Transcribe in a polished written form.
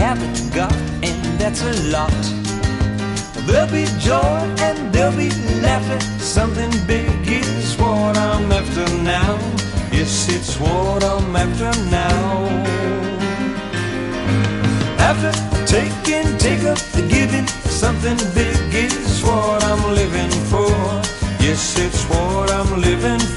haven't got, and that's a lot. There'll be joy and there'll be laughter. Something big is what I'm after now. Yes, it's what I'm after now. After taking, take up the giving. Something big is what I'm living for. Yes, it's what I'm living for.